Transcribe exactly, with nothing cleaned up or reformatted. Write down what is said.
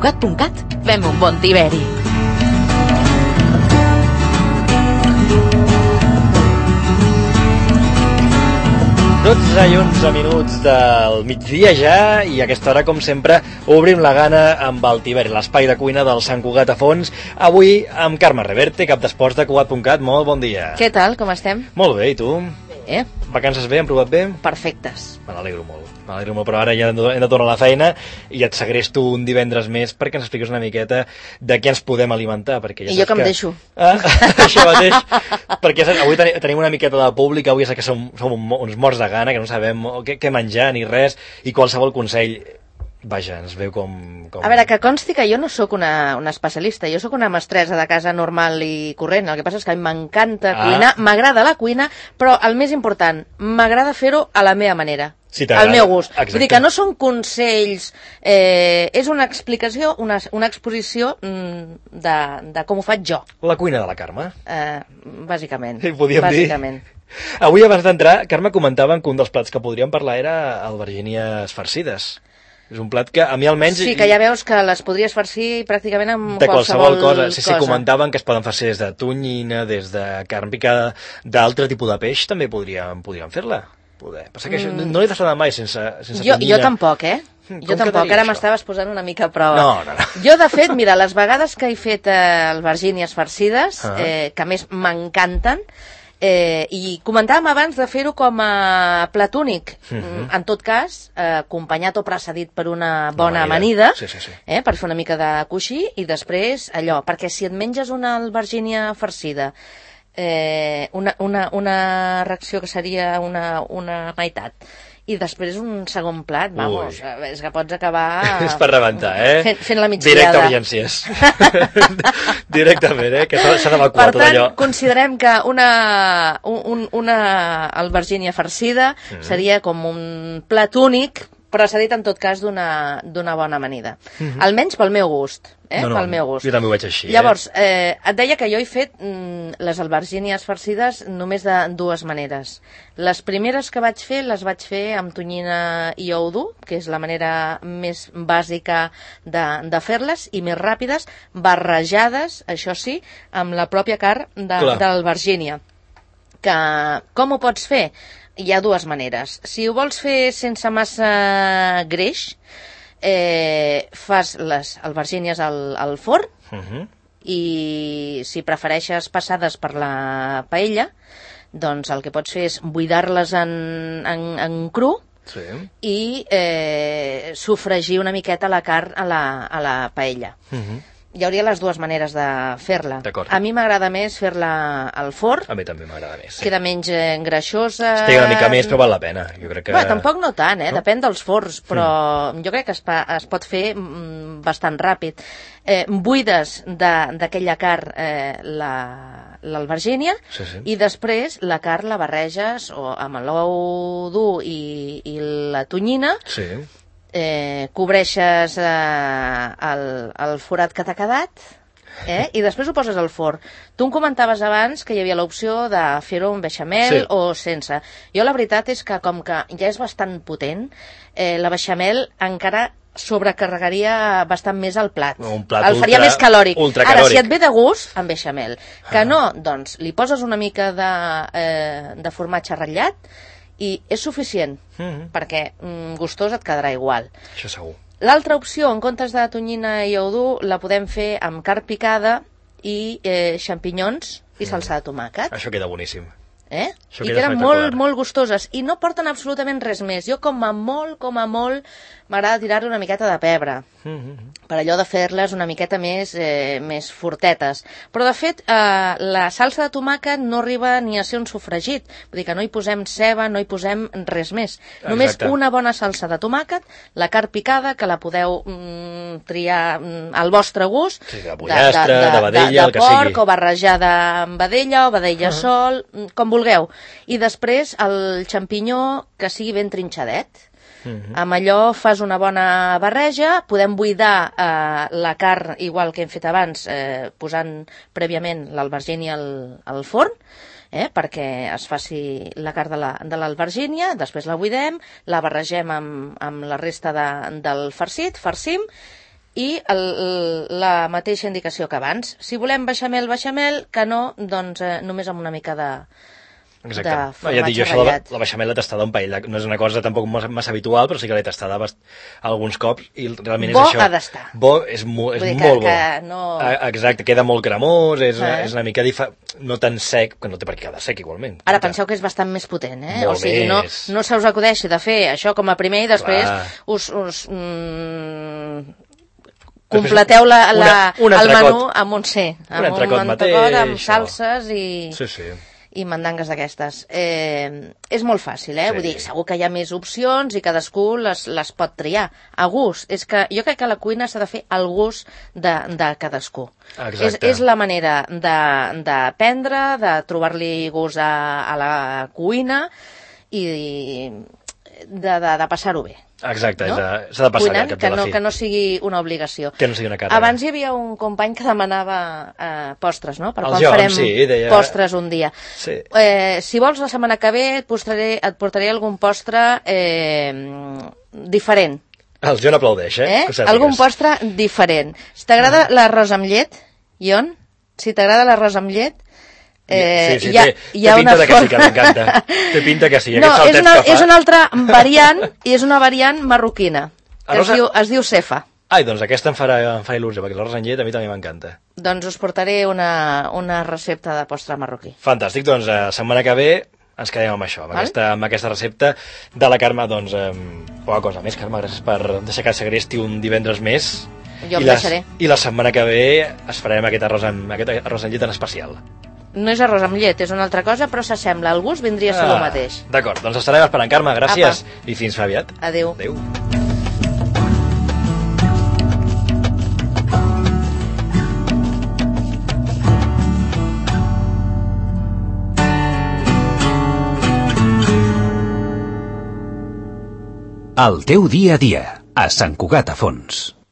Cugat punt cat fem un bon tiberi. dotze i onze minuts del migdia ja, i a aquesta hora, com sempre, obrim la gana amb el Tiberi, l'espai de cuina del Sant Cugat a Fons. Avui amb Carme Reverte, cap d'esports de Cugat punt cat. Molt bon dia. Què tal, com estem? Molt bé, i tu? Bé. Vacances bé, han provat bé? Perfectes. Me n'alegro molt, me n'alegro molt, però ara ja hem de, hem de tornar a la feina i et segresto un divendres més perquè ens expliques una miqueta de què ens podem alimentar. Perquè ja I jo que em que... deixo. Ah, això mateix, perquè saps, avui ten tenim una miqueta de públic, avui saps que som, som uns morts de gana, que no sabem què, què menjar ni res, i qualsevol consell, vaja, ens veu com... com... A veure, que consti que jo no sóc una, una especialista, jo sóc una mestressa de casa normal i corrent, el que passa és que a mi m'encanta Ah. cuinar, m'agrada la cuina, però el més important, m'agrada fer-ho a la meva manera, Sí, al meu gust. Exacte. Vull dir que no són consells, eh, és una explicació, una, una exposició mm, de, de com ho faig jo, La cuina de la Carme. eh, bàsicament. Sí, podíem dir. bàsicament. Avui, abans d'entrar, Carme, comentaven que un dels plats que podríem parlar era albergínies farcides. És un plat que a mi almenys... Sí, que ja veus que les podries farcir pràcticament amb de qualsevol, qualsevol cosa. Sí, sí, comentaven que es poden farcir des de tonyina, des de carn picada, d'altre tipus de peix, també podríem, podríem fer-la. Poder. Passa que això, Mm. no l'he tastat mai sense, sense Jo, tonyina. jo tampoc, eh? Com Jo tampoc, quedaria ara això? m'estaves posant una mica a prova. No, no, no. Jo, de fet, mira, les vegades que he fet eh, albergínies farcides, Ah. eh, que a més m'encanten, eh, i comentàvem abans de fer-ho com a plat únic, Mhm. en tot cas, eh, acompanyat o precedit per una bona amanida. amanida, Sí, sí, sí. eh, per fer una mica de coixí, i després allò, perquè si et menges una albergínia farcida, eh, una, una, una reacció que seria una, una meitat, i després un segon plat, vamos, Ui. és que pots acabar... És per rebentar, eh? Fent, fent la Directe migdiada. a urgències. Directament, eh? Que s'ha s'ha d'evacuar Per tot tant, allò. considerem que una, un, una albergínia farcida Mhm. seria com un plat únic, precedit en tot cas d'una d'una bona amanida. Mhm. Almenys pel meu gust, eh? No, no, pel meu gust. jo també ho veig així, eh? Llavors, eh, et deia que jo he fet mm, les albergínies farcides només de dues maneres. Les primeres que vaig fer, les vaig fer amb tonyina i ou dur, que és la manera més bàsica de, de fer-les, i més ràpides, barrejades, això sí, amb la pròpia carn de, Clar. de l'albergínia. Que, com ho pots fer? Hi ha dues maneres. Si ho vols fer sense massa greix, eh, fas les albergínies al, al forn, Mhm. i si prefereixes passades per la paella, doncs el que pots fer és buidar-les en, en, en cru Sí. i eh, sofregir una miqueta la carn a la, a la paella. Mhm. Hi hauria les dues maneres de fer-la. D'acord. A mi m'agrada més fer-la al forn, A mi també m'agrada més. Sí. queda menys eh, greixosa. Estiga una mica més, però val la pena. Jo crec que... Bé, tampoc no tant, eh? No? Depèn dels forns, però jo crec que es, pa, es pot fer mm, bastant ràpid. Eh, buides de- d'aquella carn eh, la- l'albergínia, Sí, sí. i després la carn la barreges o amb l'ou dur i, i la tonyina, Sí. eh, cobreixes eh, el, el forat que t'ha quedat, eh? I després ho poses al forn. Tu em comentaves abans que hi havia l'opció de fer-ho amb beixamel Sí. o sense. Jo la veritat és que com que ja és bastant potent, eh, la beixamel encara sobrecarregaria bastant més el plat. Un plat el faria ultra- més calòric. Ara, ultracalòric. si et ve de gust, amb beixamel. Que no, doncs li poses una mica de, eh, de formatge ratllat i és suficient, Mhm. perquè mm, gustós et quedarà igual. Això segur. L'altra opció, en comptes de tonyina i ou dur, la podem fer amb carn picada i eh, xampinyons i salsa de tomàquet. Això queda boníssim. Eh? Això I queda queden espectacular. molt, molt gustoses i no porten absolutament res més. Jo com a molt, com a molt m'agrada tirar-hi una miqueta de pebre Mhm. per allò de fer-les una miqueta més, eh, més fortetes. Però, de fet, eh, la salsa de tomàquet no arriba ni a ser un sofregit. Vull dir que no hi posem ceba, no hi posem res més. Només Exacte. una bona salsa de tomàquet, la carn picada, que la podeu mm, triar mm, al vostre gust, Sí, de pollastre, de vedella, de, el de que porc, sigui. o barrejada amb vedella, o vedella Ah. sol, mm, com vulgueu. I després el xampinyó que sigui ben trinxadet. Mhm. Amb allò fas una bona barreja, podem buidar eh, la carn igual que hem fet abans, eh, posant prèviament l'albergínia al, al forn, eh, perquè es faci la carn de la- de l'albergínia, després la buidem, la barregem amb, amb la resta de, del farcit, farcim, i el, la mateixa indicació que abans. Si volem beixamel, beixamel, que no, doncs eh, només amb una mica de... Exacte. No, ja dic, jo això, la, la beixamel l'he tastada un parell, no és una cosa tampoc massa, massa habitual, però sí que l'he tastada bast... alguns cops i realment bo és això. Ha d'estar. Bo és, mo, és que, molt bo. Que no... Exacte, queda molt cremós, és, eh? és una mica difa... no tan sec, que no té per què quedar sec igualment. Ara penseu que és bastant més potent, eh? Molt o sigui, no, no se us acudeixi de fer això com a primer i després Clar. us... us mm, completeu la, la, una, un el menú amb un C, amb un entrecot mateix, amb salses i... Sí, sí. i mandangues d'aquestes. Eh, és molt fàcil, eh? Sí. Vull dir, segur que hi ha més opcions i cadascú les, les pot triar. A gust. És que jo crec que la cuina s'ha de fer al gust de, de cadascú. És, és la manera d'aprendre, de, de trobar-li gust a, a la cuina i de, de, de passar-ho bé. Exacte, no? S'ha de passar Cuinant, cap que, de la no, fi. que no sigui una obligació. Que no sigui una càrrega. Abans hi havia un company que demanava eh, postres, no? Per El quan Joan, farem sí, deia... postres un dia. Sí. Eh, si vols la setmana que ve et portaré, et portaré algun postre eh, diferent. El Joan aplaudeix, eh? eh? Algun postre diferent. Si t'agrada l'arròs amb llet, Ion, si t'agrada l'arròs amb llet, Eh, sí, sí, hi ha, té, hi ha té pinta una de que sí, que m'encanta. Té pinta que sí, no, aquest és una, que fa. és una altra variant, i és una variant marroquina, que Arròs... es, diu, es diu cefa. Ai, doncs aquesta em farà, em farà il·lusió, perquè l'arròs amb llet a mi també m'encanta. Doncs us portaré una, una recepta de postre marroquí. Fantàstic, doncs la setmana que ve ens quedem amb això, amb, aquesta, amb aquesta recepta de la Carme. Doncs eh, poca cosa més, Carme, gràcies per deixar que segresti un divendres més. Jo em I deixaré. Les, I la setmana que ve es farem aquest arròs amb, aquest arròs amb llet en especial. No és arròs amb llet, és una altra cosa, però s'assembla. El gust vindria a ser ah, el mateix. D'acord, doncs estarem esperant, Carme. Gràcies. Apa. I fins aviat. Adéu. Adéu. El teu dia a dia, a Sant Cugat a Fons.